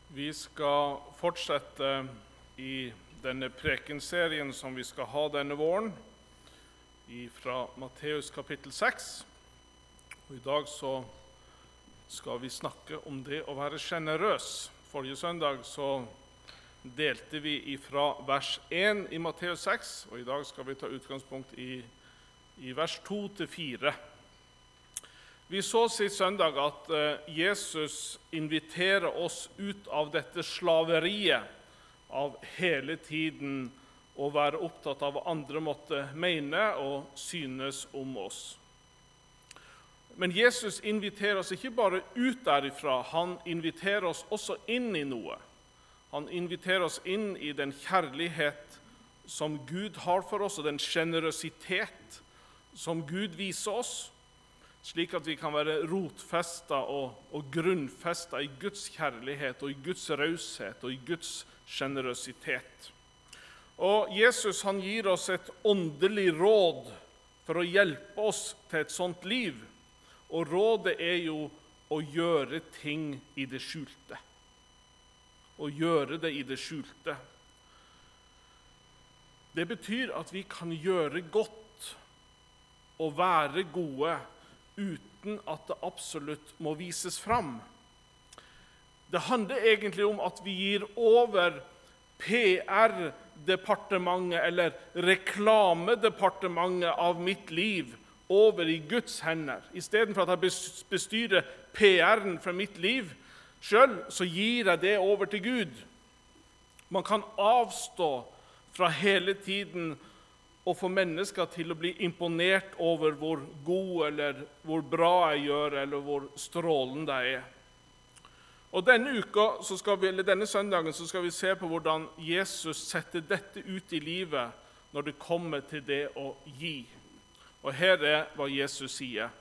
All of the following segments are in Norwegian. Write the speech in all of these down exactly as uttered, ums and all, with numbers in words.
Vi skal fortsette i denne prekenserien som vi skal ha denne våren, fra Matteus kapittel seks. Og I dag så skal vi snakke om det å være generøs. Forrige søndag så delte vi fra vers én i Matteus seks, og I dag skal vi ta utgangspunkt i, i vers to til fire. Vi så sist søndag at Jesus inviterer oss ut av dette slaveriet av hele tiden å være opptatt av hva andre måtte mene og synes om oss. Men Jesus inviterer oss ikke bare ut derifra, han inviterer oss også inn i noe. Han inviterer oss inn i den kjærlighet som Gud har for oss, og den generøsitet som Gud viser oss, slik at vi kan være rotfestet og, og grunnfestet i Guds kjærlighet og i Guds raushet og i Guds generøsitet. Og Jesus han gir oss et åndelig råd for å hjelpe oss til et sånt liv. Og rådet er jo å gjøre ting i det skjulte. Å gjøre det i det skjulte. Det betyr at vi kan gjøre godt og være gode uten at det absolutt må vises fram. Det handler egentlig om at vi gir over P R-departementet eller reklamedepartementet av mitt liv over i Guds hender. I stedet for at jeg bestyrer P R-en for mitt liv selv, så gir jeg det over til Gud. Man kan avstå fra hele tiden og få mennesker til å bli imponert over hvor god eller hvor bra jeg gjør, eller hvor strålende jeg er. Og denne uka, så skal vi, eller denne søndagen, så skal vi se på hvordan Jesus setter dette ut i livet når det kommer til det å gi. Og her er hva Jesus sier.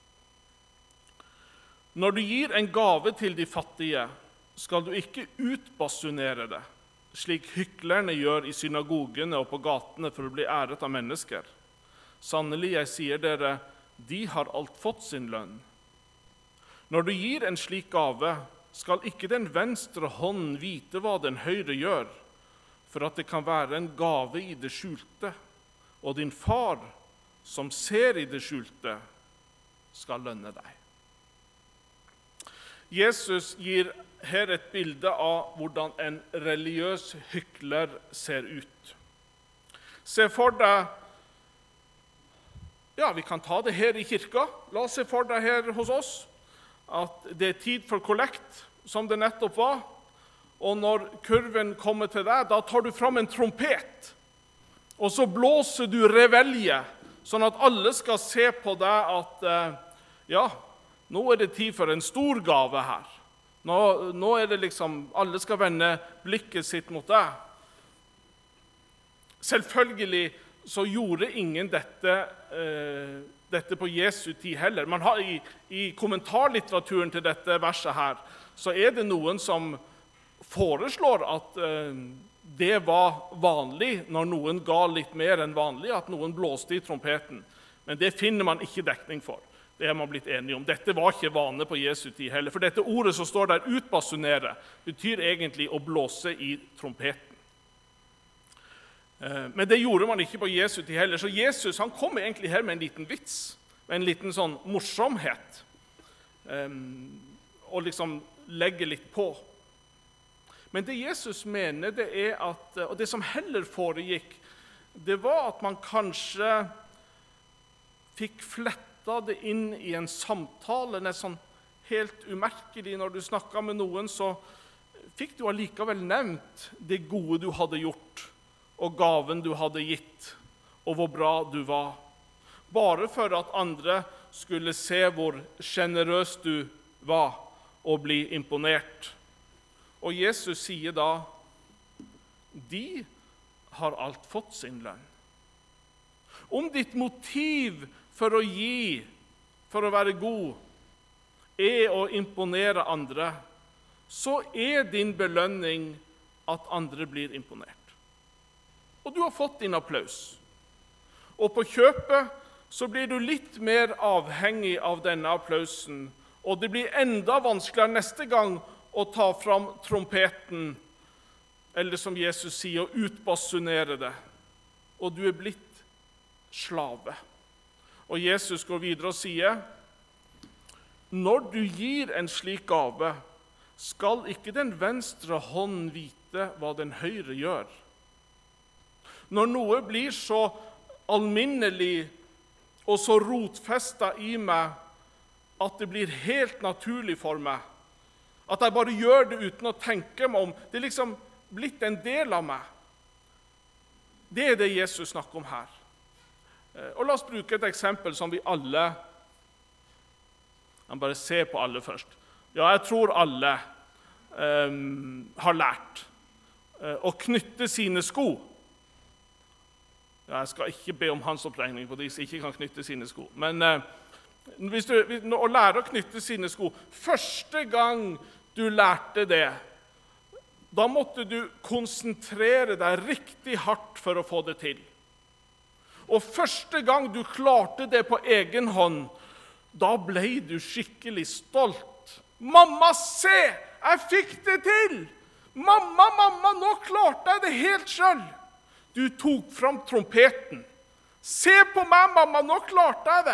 Når du gir en gave til de fattige, skal du ikke utbasunere det, slik hyklerne gjør i synagogene og på gatene for å bli æret av mennesker. Sannelig, jeg sier dere, de har alt fått sin lønn. Når du gir en slik gave, skal ikke den venstre hånden vite hva den høyre gjør, for at det kan være en gave i det skjulte, og din far, som ser i det skjulte, skal lønne deg. Jesus gir her et bilde av hvordan en religiøs hykler ser ut. Se for deg, ja, vi kan ta det her i kirka. La oss se for deg her hos oss, at det er tid for kollekt, som det nettopp var. Og når kurven kommer til deg, da tar du fram en trompet, og så blåser du revelje, sånn at alle skal se på deg at, ja, nå er det tid for en stor gave her. Nå, nå er det liksom, alle skal vende blikket sitt mot deg. Selvfølgelig så gjorde ingen dette, eh, dette på Jesu tid heller. Man har i, i kommentarlitteraturen til dette verset her, så er det noen som foreslår at eh, det var vanlig når noen ga litt mer enn vanlig, at noen blåste i trompeten. Men det finner man ikke dekning for. Det har man blitt enige om. Dette var ikke vane på Jesu tid heller, for dette ordet som står der, utbasunere, betyr egentlig å blåse i trompeten. Men det gjorde man ikke på Jesu tid heller, så Jesus han kom egentlig her med en liten vits, med en liten sånn morsomhet, og liksom legge litt på. Men det Jesus mener, det er at, og det som heller foregikk, det var at man kanskje fikk flett det inn i en samtale, nesten helt umerkelig. Når du snakket med noen, så fikk du allikevel nevnt det gode du hadde gjort, og gaven du hadde gitt, og hvor bra du var. Bare for at andre skulle se hvor generøs du var, og bli imponert. Og Jesus sier da, de har alt fått sin lønn. Om ditt motiv for å gi, for å være god, er å imponere andre, så er din belønning at andre blir imponert. Og du har fått din applaus. Og på kjøpet så blir du litt mer avhengig av denne applausen, og det blir enda vanskeligere neste gang å ta fram trompeten, eller som Jesus sier, å utbasunere det, og du er blitt slave. Og Jesus går videre og sier, når du gir en slik gave, skal ikke den venstre hånd vite hva den høyre gjør. Når noe blir så alminnelig og så rotfestet i meg, at det blir helt naturlig for meg, at jeg bare gjør det uten å tenke meg om, det er liksom blitt en del av meg. Det er det Jesus snakker om her. Og la oss bruke et eksempel som vi alle, jeg bare se på alle først. Ja, jeg tror alle um, har lært uh, å knytte sine sko. Ja, jeg skal ikke be om hans oppregning på de som ikke kan knytte sine sko. Men uh, hvis du, å lære å knytte sine sko, første gang du lærte det, da måtte du konsentrere deg riktig hardt for å få det til. Og første gang du klarte det på egen hånd, da ble du skikkelig stolt. Mamma, se! Jeg fikk det til! Mamma, mamma, nå klarte jeg det helt selv. Du tok fram trompeten. Se på meg, mamma, nå klarte jeg det.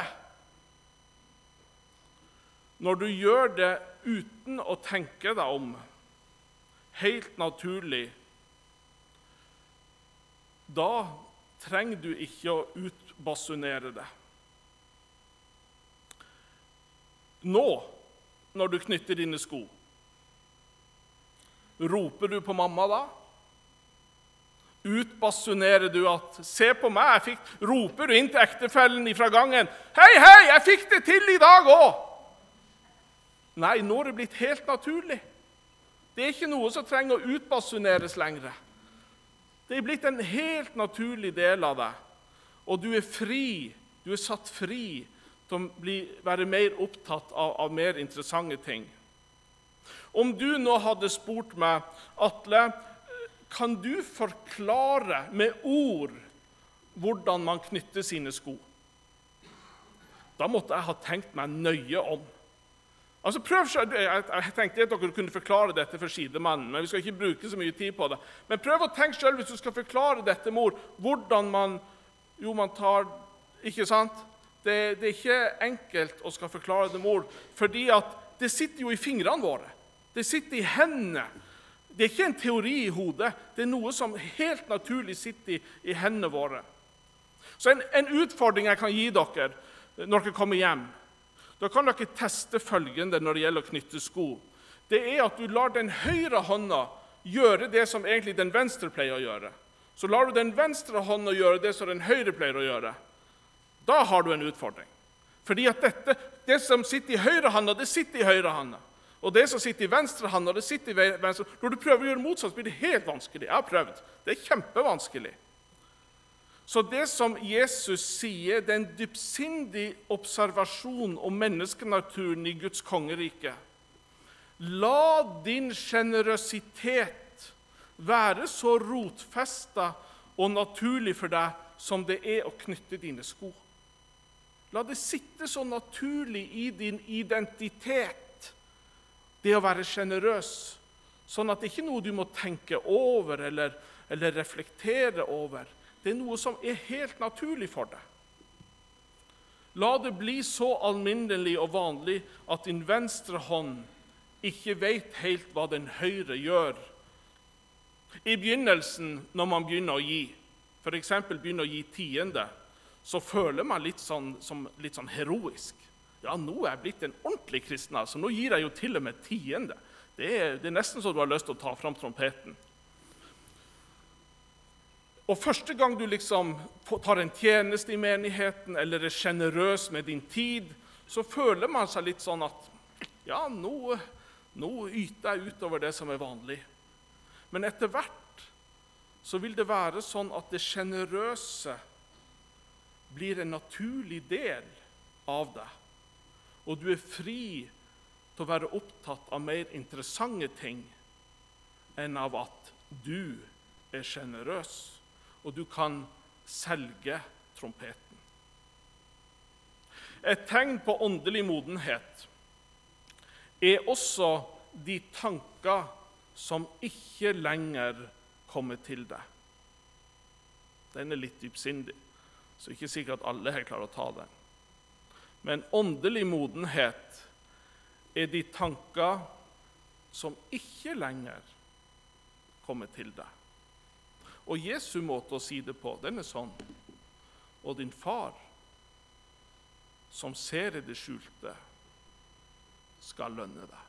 Når du gjør det uten å tenke deg om, helt naturlig, da trenger du ikke å utbasunere det. Nå, når du knytter dine sko, roper du på mamma da? Utbasunerer du at, se på meg, jeg fikk, roper du inn til ektefellen fra gangen, hei, hei, jeg fikk det til i dag også. Nei, nå er det blitt helt naturlig. Det er ikke noe som trenger å utbasuneres lenger. Det er blitt en helt naturlig del av deg, og du er fri, du er satt fri til å bli, være mer opptatt av, av mer interessante ting. Om du nå hadde spurt meg, Atle, kan du forklare med ord hvordan man knytter sine sko? Da måtte jeg ha tenkt meg nøye om. Altså prøv, jeg, jeg tenkte at dere kunne forklare dette for sidemannen, men vi skal ikke bruke så mye tid på det. Men prøv å tenke selv hvis du skal forklare dette med ord, hvordan man, jo man tar, ikke sant? Det, det er ikke enkelt å skal forklare det med ord, fordi at det sitter jo i fingrene våre. Det sitter i hendene. Det er ikke en teori i hodet, det er noe som helt naturlig sitter i, i hendene våre. Så en, en utfordring jeg kan gi dere når dere kommer hjem, da kan dere teste følgende når det gjelder å knytte sko. Det er at du lar den høyre hånda gjøre det som egentlig den venstre pleier å gjøre. Så lar du den venstre hånda gjøre det som den høyre pleier å gjøre. Da har du en utfordring. Fordi at dette, det som sitter i høyre hånda, det sitter i høyre hånda. Og det som sitter i venstre hånda, det sitter i venstre. Når du prøver å gjøre motsatt, blir det helt vanskelig. Jeg har prøvd. Det er kjempevanskelig. Så det som Jesus sier, det er en dypsindig observasjon om menneskenaturen i Guds kongerike. La din generøsitet være så rotfestet og naturlig for deg som det er å knytte dine sko. La det sitte så naturlig i din identitet, det å være generøs, sånn at det ikke er noe du må tenke over eller, eller reflektere over. Det er noe som er helt naturlig for deg. La det bli så alminnelig og vanlig at din venstre hånd ikke vet helt hva den høyre gjør. I begynnelsen, når man begynner å gi, for eksempel begynner å gi tiende, så føler man litt sånn, som, litt sånn heroisk. Ja, nå er jeg blitt en ordentlig kristen, så nå gir jeg jo til og med tiende. Det er, det er nesten så du har lyst til å ta fram trompeten. Og første gang du liksom tar en tjeneste i menigheten, eller er generøs med din tid, så føler man seg litt sånn at, ja, nå, nå yter jeg utover det som er vanlig. Men etter hvert så vil det være sånn at det generøse blir en naturlig del av deg. Og du er fri til å være opptatt av mer interessante ting enn av at du er generøs. Og du kan selge trompeten. Et tegn på åndelig modenhet er også de tanker som ikke lenger kommer til deg. Den er litt dypsindig, så ikke sikkert at alle her klarer å ta den. Men åndelig modenhet er de tanker som ikke lenger kommer til deg. Og Jesu måte å si det på, den er sånn. Og din far, som ser i det skjulte, skal lønne deg.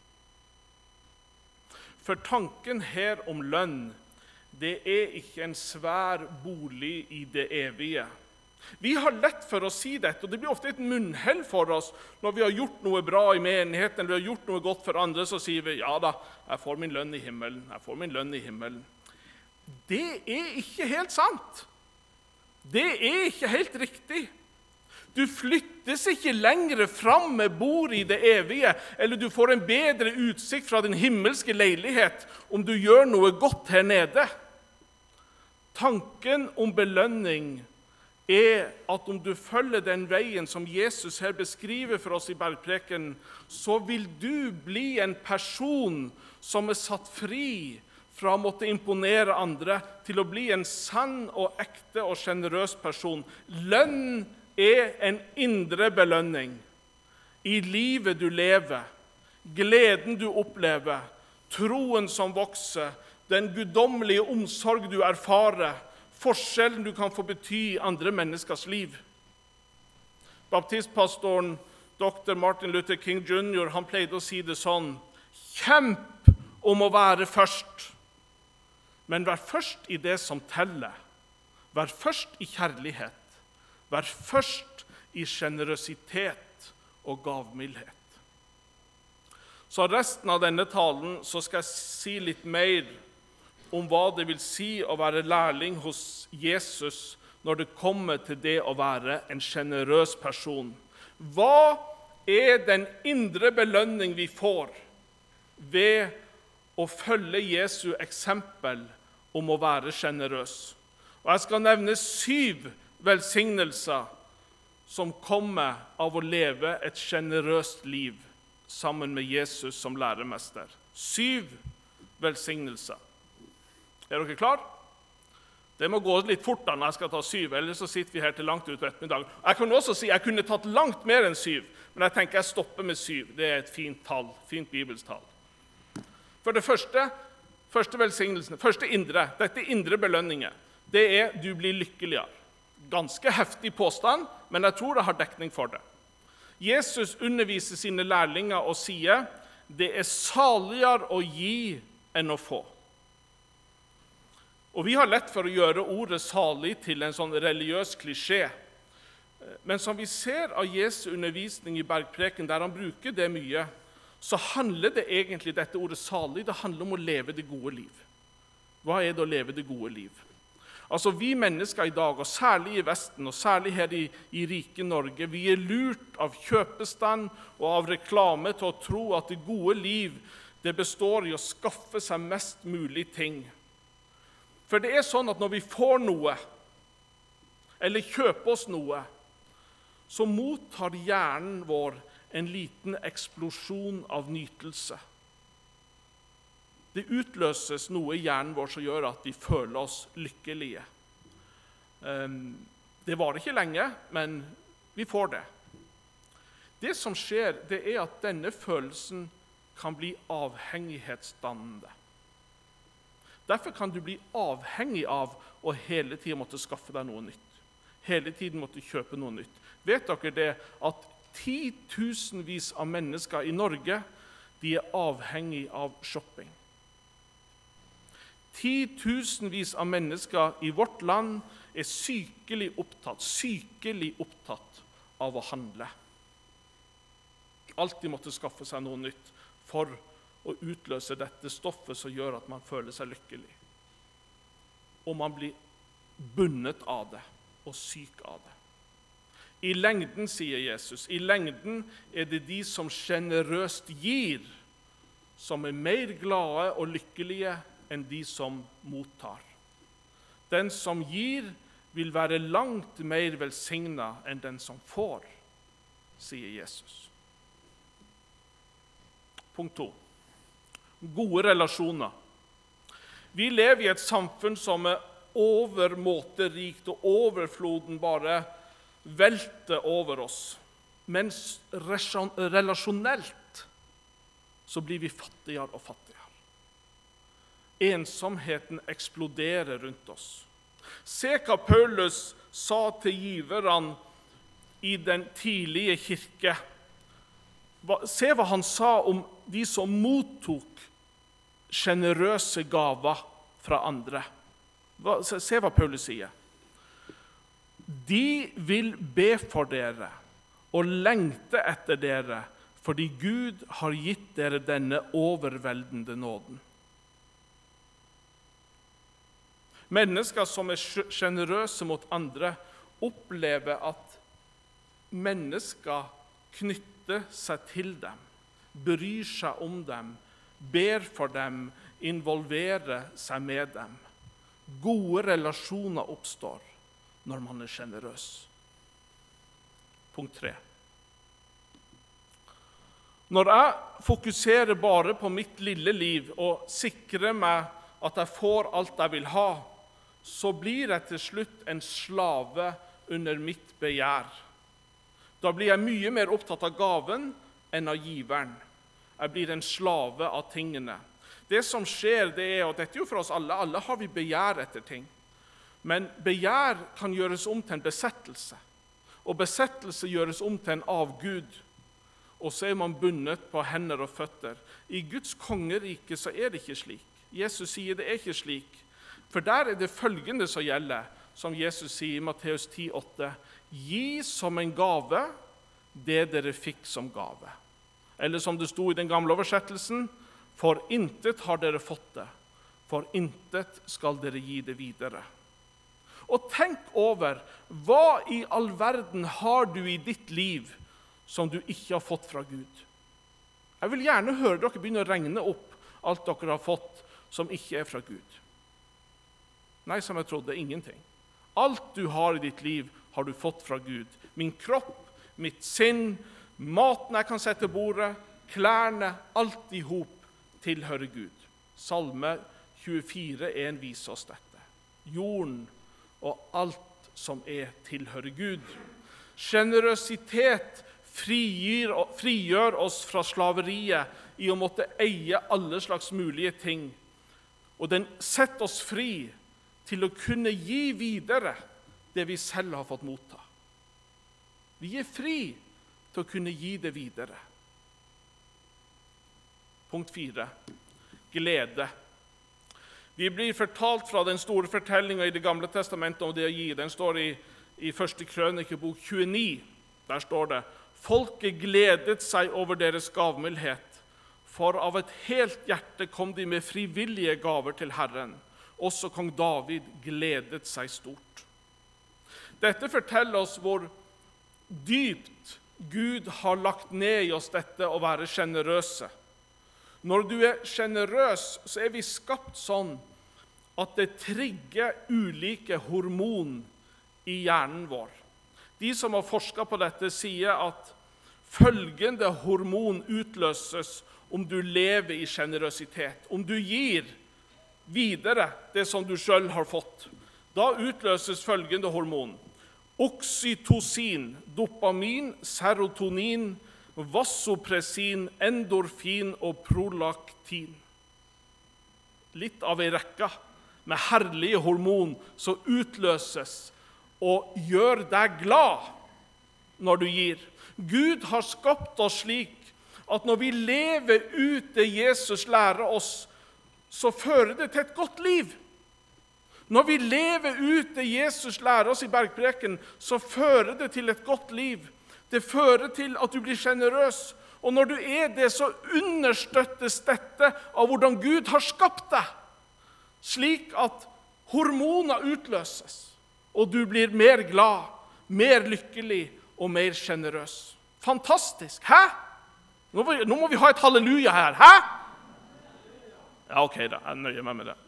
For tanken her om lønn, det er ikke en svær bolig i det evige. Vi har lett for å si dette, og det blir ofte et munnhell for oss når vi har gjort noe bra i menigheten, eller vi har gjort noe godt for andre, så sier vi, ja da, jeg får min lønn i himmelen, jeg får min lønn i himmelen. Det er ikke helt sant. Det er ikke helt riktig. Du flyttes ikke lenger fram med bord i det evige, eller du får en bedre utsikt fra din himmelske leilighet om du gjør noe godt her nede. Tanken om belønning er at om du følger den veien som Jesus her beskriver for oss i bergpreken, så vil du bli en person som er satt fri fra å måtte imponere andre, til å bli en sann og ekte og generøs person. Lønn er en indre belønning i livet du lever, gleden du opplever, troen som vokser, den guddommelige omsorg du erfarer, forskjellen du kan få bety i andre menneskers liv. Baptistpastoren doktor Martin Luther King junior han pleide å si det sånn: kjemp om å være først, men vær først i det som teller. Vær først i kjærlighet. Vær først i generøsitet og gavmildhet. Så resten av denne talen så skal jeg si litt mer om hva det vil si å være lærling hos Jesus når det kommer til det å være en generøs person. Hva er den indre belønning vi får ved å følge Jesu eksempel om å være generøs? Og jeg skal nevne syv velsignelser som kommer av å leve et generøst liv sammen med Jesus som læremester. Syv velsignelser. Er dere klar? Det må gå litt fort da når jeg skal ta syv, ellers så sitter vi her til langt ut på ettermiddag. Jeg kan også si jeg kunne tatt langt mer enn syv, men jeg tenker jeg stopper med syv. Det er et fint tall, fint bibelstall. For det første, første velsignelsen, første indre, dette indre belønninger, det er du blir lykkeligere. Ganske heftig påstand, men jeg tror jeg har dekning for det. Jesus underviser sine lærlinger og sier, det er saligere å gi enn å få. Og vi har lett for å gjøre ordet salig til en sånn religiøs klisjé. Men som vi ser av Jesu undervisning i bergpreken, der han bruker det mye, så handler det egentlig, dette ordet salig, det handler om å leve det gode liv. Hva er det å leve det gode liv? Altså vi mennesker i dag, og særlig i Vesten, og særlig her i, i rike Norge, vi er lurt av kjøpestand og av reklame til å tro at det gode liv, det består i å skaffe seg mest mulig ting. For det er sånn at når vi får noe, eller kjøper oss noe, så mottar hjernen vår en liten eksplosjon av nytelse. Det utløses noe i hjernen vår som gjør at vi føler oss lykkelige. Det varer ikke lenge, men vi får det. Det som skjer, det er at denne følelsen kan bli avhengighetsdannende. Derfor kan du bli avhengig av å hele tiden måtte skaffe deg noe nytt. Hele tiden måtte kjøpe noe nytt. Vet dere det at titusenvis av mennesker i Norge, de er avhengig av shopping. Titusenvis av mennesker i vårt land er sykelig opptatt, sykelig opptatt av å handle. Alltid måtte skaffe seg noe nytt for å utløse dette stoffet som gjør at man føler seg lykkelig. Og man blir bundet av det og syk av det. I lengden, sier Jesus, i lengden er det de som generøst gir, som er mer glade og lykkelige enn de som mottar. Den som gir vil være langt mer velsignet enn den som får, sier Jesus. Punkt to. gode relasjoner. Vi lever i et samfunn som er overmåte rikt, og overfloden bare velter over oss. Mens relasjonelt så blir vi fattigere og fattigere. Ensomheten eksploderer rundt oss. Se hva Paulus sa til giverne i den tidlige kirke. Se hva han sa om de som mottok generøse gaver fra andre. Se hva Paulus sier. De vil be for dere og lengte etter dere, fordi Gud har gitt dere denne overveldende nåden. Mennesker som er generøse mot andre, opplever at mennesker knytter seg til dem, bryr seg om dem, ber for dem, involverer seg med dem. Gode relasjoner oppstår når man er generøs. Punkt tre. Når jeg fokuserer bare på mitt lille liv og sikrer meg at jeg får alt jeg vil ha, så blir jeg til slutt en slave under mitt begjær. Da blir jeg mye mer opptatt av gaven enn av giveren. Jeg blir en slave av tingene. Det som skjer, det er, og dette er jo for oss alle, alle har vi begjær etter ting. Men begjær kan gjøres om til en besettelse. Og besettelse gjøres om til en avgud. Og så er man bundet på hender og føtter. I Guds kongerike så er det ikke slik. Jesus sier det er ikke slik. For der er det følgende som gjelder, som Jesus sier i Matteus ti åtte. Gi som en gave det dere fikk som gave. Eller som det sto i den gamle oversettelsen, for intet har dere fått det, for intet skal dere gi det videre. Og tenk over, hva i all verden har du i ditt liv som du ikke har fått fra Gud? Jeg vil gjerne høre dere begynne å regne opp alt dere har fått som ikke er fra Gud. Nei, som jeg trodde, ingenting. Alt du har i ditt liv har du fått fra Gud. Min kropp, mitt sinn, maten jeg kan sette på bordet, klærne, alt i hop tilhører Gud. Salme tjuefire en viser oss dette. Jorden og alt som er tilhører Gud. Generøsitet frigir, frigjør oss fra slaveriet i å måtte eie alle slags mulige ting. Og den setter oss fri til å kunne gi videre det vi selv har fått motta. Vi er fri til å kunne gi det videre. Punkt fire. Glede. Vi blir fortalt fra den store fortellingen i Det gamle testamentet om det å gi. Den står i, i første krønikebok tjueni. Der står det, folket gledet seg over deres gavmildhet, for av et helt hjerte kom de med frivillige gaver til Herren. Også kong David gledet seg stort. Dette forteller oss hvor dypt Gud har lagt ned i oss dette å være generøse. Når du er generøs, så er vi skapt sånn at det trigger ulike hormon i hjernen vår. De som har forsket på dette sier at følgende hormon utløses om du lever i generøsitet. Om du gir videre det som du selv har fått, da utløses følgende hormon. Oksytocin, dopamin, serotonin, vasopressin, endorfin og prolaktin. Litt av en rekke med herlige hormon som utløses og gjør deg glad når du gir. Gud har skapt oss slik at når vi lever ut det Jesus lærer oss, så fører det til et godt liv. Når vi lever ut det Jesus lærer oss i bergpreken, så fører det til et godt liv. Det fører til at du blir generøs. Og når du er det, så understøttes dette av hvordan Gud har skapt deg, slik at hormoner utløses, og du blir mer glad, mer lykkelig og mer generøs. Fantastisk, hæ? Nå må, vi, nå må vi ha et halleluja her, hæ? Ja, ok da, jeg nøyer meg med det.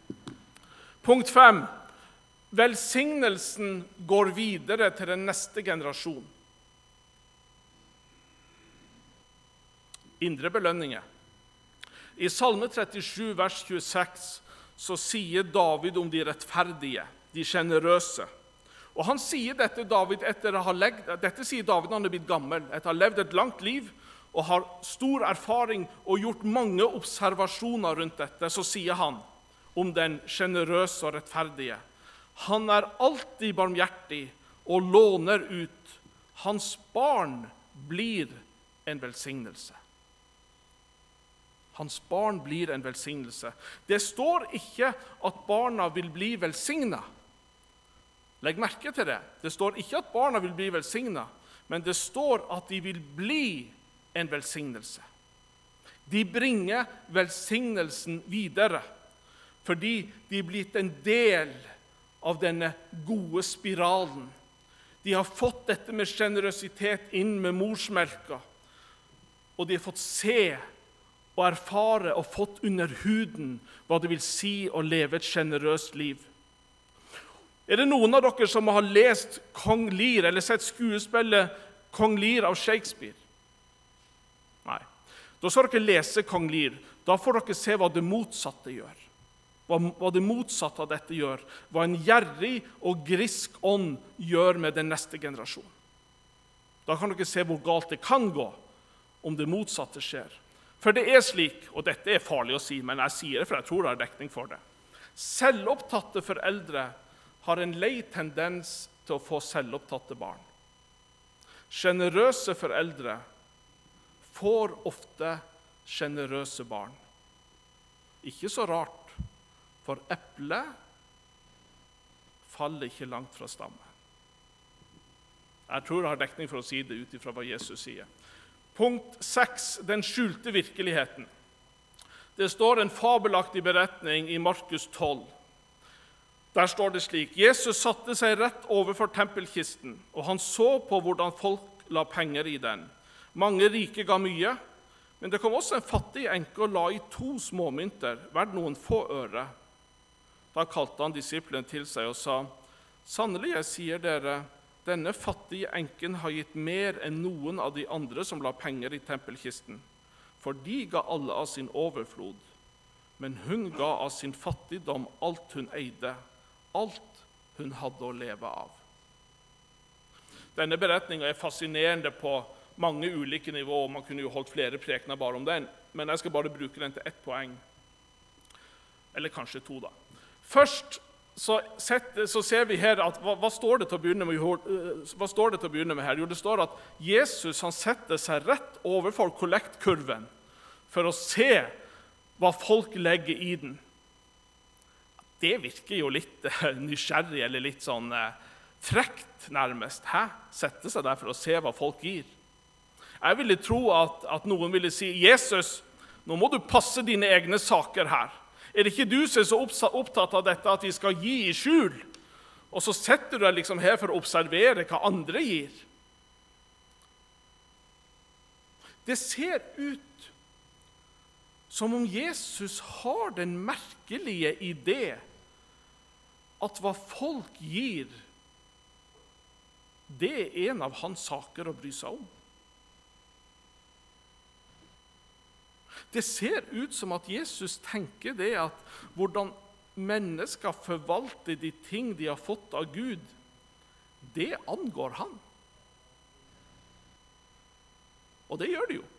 Punkt fem. Velsignelsen går videre til den neste generasjon. Indre belønninger. I Salme trettisju, vers tjueseks, så sier David om de rettferdige, de generøse. Og han sier dette, David, etter å ha legd, dette sier David når han er blitt gammel, etter å ha levd et langt liv, og har stor erfaring og gjort mange observasjoner rundt dette, så sier han om den generøse og rettferdige: han er alltid barmhjertig og låner ut. Hans barn blir en velsignelse. Hans barn blir en velsignelse. Det står ikke at barna vil bli velsignet. Legg merke til det. Det står ikke at barna vil bli velsignet, men det står at de vil bli en velsignelse. De bringer velsignelsen videre, fordi de er blitt en del av denne gode spiralen. De har fått dette med generøsitet inn med morsmelka, og de har fått se og erfare og fått under huden hva det vil si å leve et generøst liv. Er det noen av dere som har lest Kong Lear, eller sett skuespillet Kong Lear av Shakespeare? Nei. Da skal dere lese Kong Lear. Da får dere se hva det motsatte gjør. Hva, hva det motsatte av dette gjør. Hva en gjerrig og grisk ånd gjør med den neste generasjon. Da kan dere se hvor galt det kan gå om det motsatte skjer. For det er slik, og dette er farlig å si, men jeg sier det for jeg tror det er dekning for det. Selvopptatte foreldre har en lei tendens til å få selvopptatte barn. Generøse foreldre får ofte generøse barn. Ikke så rart, for eplet faller ikke langt fra stammen. Jeg tror det har dekning for å si det ut ifra hva Jesus sier. Punkt seks, den skjulte virkeligheten. Det står en fabelaktig beretning i Markus tolv. Der står det slik: Jesus satte seg rett overfor tempelkisten, og han så på hvordan folk la penger i den. Mange rike ga mye, men det kom også en fattig enke og la i to småmynter, verdt noen få øre. Da kalte han disiplene til seg og sa: sannelig, jeg sier dere, denne fattige enken har gitt mer enn noen av de andre som la penger i tempelkisten, for de ga alle av sin overflod, men hun ga av sin fattigdom alt hun eide, alt hun hadde å leve av. Denne beretningen er fascinerende på mange ulike nivåer. Man kunne jo holdt flere prekener bare om den, men jeg skal bare bruke den til ett poeng. Eller kanskje to, da. Først så, sett, så ser vi her at hva, hva, står det til å begynne med, hva står det til å begynne med her? Jo, det står at Jesus han setter seg rett overfor kollektkurven for å se hva folk legger i den. Det virker jo litt nysgjerrig eller litt sånn frekt nærmest. Hæ? Sette seg der for å se hva folk gir. Jeg ville tro at, at noen ville si: Jesus, nå må du passe dine egne saker her. Er det ikke du som er så opptatt av dette at vi skal gi i skjul? Og så setter du deg liksom her for å observere hva andre gir. Det ser ut som om Jesus har den merkelige idé at hva folk gir, det er en av hans saker å bry seg om. Det ser ut som at Jesus tenker det at hvordan mennesker forvalter de ting de har fått av Gud, det angår han. Og det gjør det jo.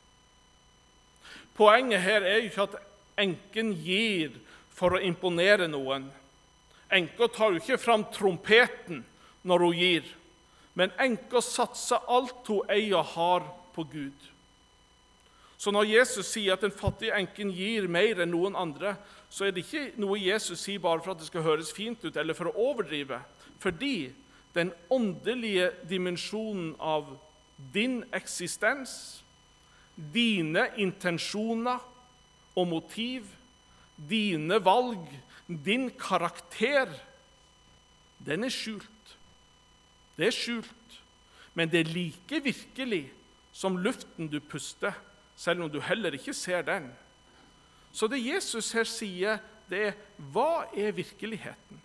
Poenget her er jo ikke at enken gir for å imponere noen. Enka tar jo ikke fram trompeten når hun gir, men enka satser alt hun eier og har på Gud. Så når Jesus sier at den fattige enken gir mer enn noen andre, så er det ikke noe Jesus sier bare for at det skal høres fint ut, eller for å overdrive. Fordi den åndelige dimensjonen av din eksistens, dine intensjoner og motiv, dine valg, din karakter, den er skjult. Det er skjult, men det er like virkelig som luften du puster, selv om du heller ikke ser den. Så det Jesus her sier, det er: hva er virkeligheten?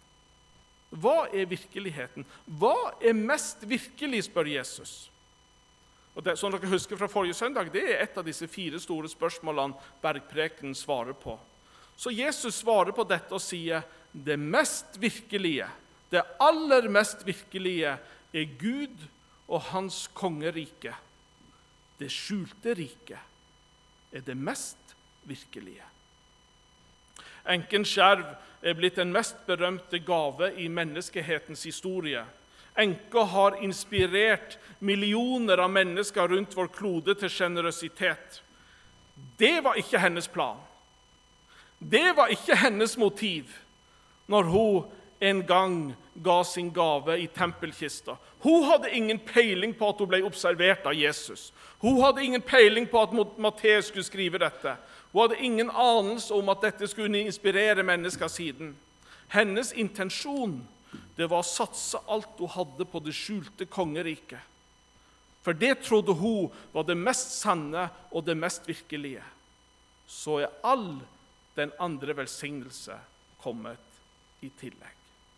Hva er virkeligheten? Hva er mest virkelig, spør Jesus. Og det, som dere husker fra forrige søndag, det er et av disse fire store spørsmålene bergprekenen svarer på. Så Jesus svarer på dette og sier, det mest virkelige, det aller mest virkelige er Gud og hans kongerike. Det skjulte riket er det mest virkelige. Enkens skjerv er blitt den mest berømte gave i menneskehetens historie. Enka har inspirert millioner av mennesker rundt vår klode til generøsitet. Det var ikke hennes plan. Det var ikke hennes motiv når hun en gang ga sin gave i tempelkista. Hun hadde ingen peiling på at hun ble observert av Jesus. Hun hadde ingen peiling på at Matteus skulle skrive dette. Hun hadde ingen anelse om at dette skulle inspirere mennesker siden. Hennes intensjon, det var å satse alt hun hadde på det skjulte kongeriket. For det trodde hun var det mest sanne og det mest virkelige. Så er all den andre velsignelse kommet i tillegg.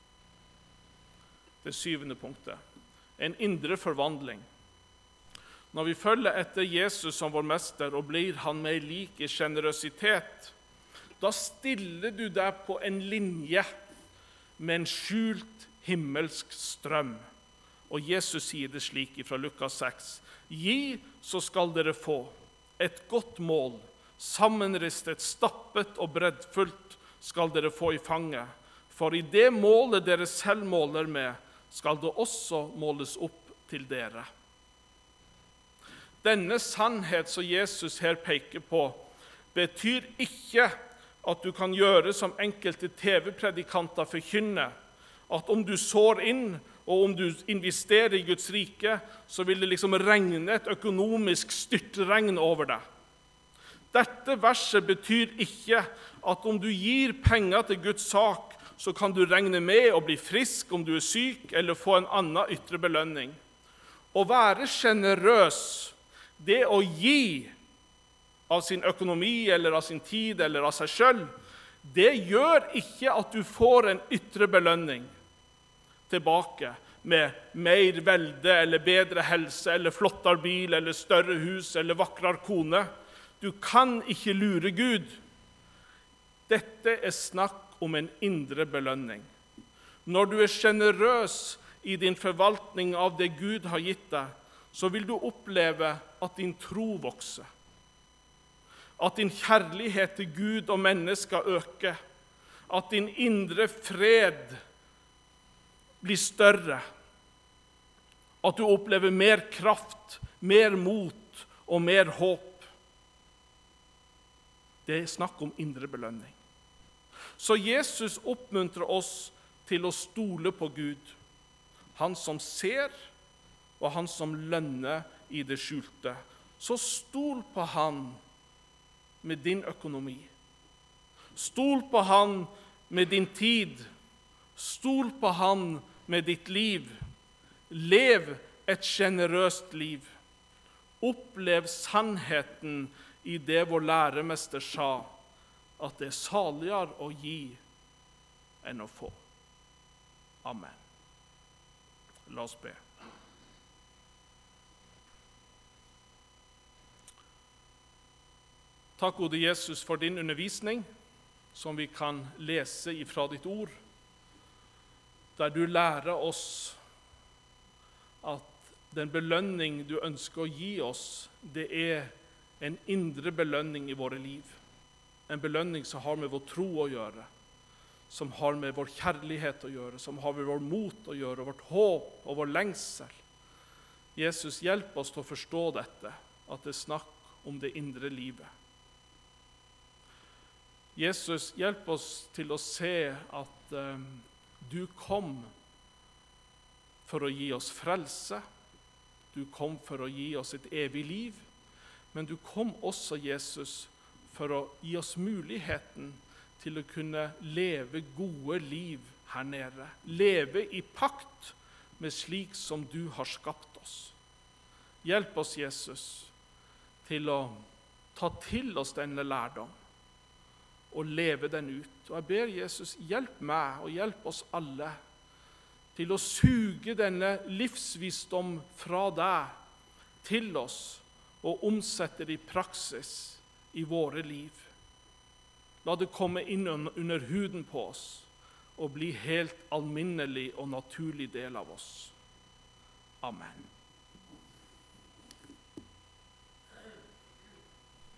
Det syvende punktet, en indre forvandling. Når vi følger etter Jesus som vår mester og blir han med lik i generøsitet, da stiller du deg på en linje med en skjult himmelsk strøm. Og Jesus sier det slik fra Lukas seks. Gi, så skal dere få et godt mål, sammenristet, stappet og breddfullt skal dere få i fanget. For i det målet dere selv måler med, skal det også måles opp til dere. Denne sannhet som Jesus her peker på, betyr ikke at du kan gjøre som enkelte T V-predikanter forkynner, at om du sår inn og om du investerer i Guds rike, så vil det liksom regne et økonomisk styrtregn over deg. Dette verset betyr ikke at om du gir penger til Guds sak, så kan du regne med å bli frisk om du er syk, eller få en annen ytre belønning. Å være generøs, det å gi av sin økonomi, eller av sin tid, eller av seg selv, det gjør ikke at du får en ytre belønning tilbake med mer velde, eller bedre helse, eller flottere bil, eller større hus, eller vakrere kone. Du kan ikke lure Gud. Dette er snakk om en indre belønning. Når du er generøs i din forvaltning av det Gud har gitt deg, så vil du oppleve at din tro vokser. At din kjærlighet til Gud og mennesker øker. At din indre fred blir større. At du opplever mer kraft, mer mot og mer håp. Det er snakk om indre belønning. Så Jesus oppmuntrer oss til å stole på Gud, han som ser og han som lønner i det skjulte. Så stol på han med din økonomi. Stol på han med din tid. Stol på han med ditt liv. Lev et generøst liv. Opplev sannheten i det vår læremester sa, at det er saligere å gi enn å få. Amen. La oss be. Takk, gode Jesus, for din undervisning, som vi kan lese ifra ditt ord, der du lærer oss at den belønning du ønsker å gi oss, det er en indre belønning i våre liv. En belønning som har med vår tro å gjøre, som har med vår kjærlighet å gjøre, som har med vår mot å gjøre, vårt håp og vår lengsel. Jesus, hjelp oss til å forstå dette, at det er snakk om det indre livet. Jesus, hjelp oss til å se at um, du kom for å gi oss frelse, du kom for å gi oss et evig liv, men du kom også, Jesus, for å gi oss muligheten til å kunne leve gode liv her nede. Leve i pakt med slik som du har skapt oss. Hjelp oss, Jesus, til å ta til oss denne lærdom og leve den ut. Og jeg ber Jesus, hjelp meg og hjelp oss alle til å suge denne livsvisdom fra deg til oss og omsette det i praksis i våre liv. La det komme inn under huden på oss og bli helt alminnelig og naturlig del av oss. Amen.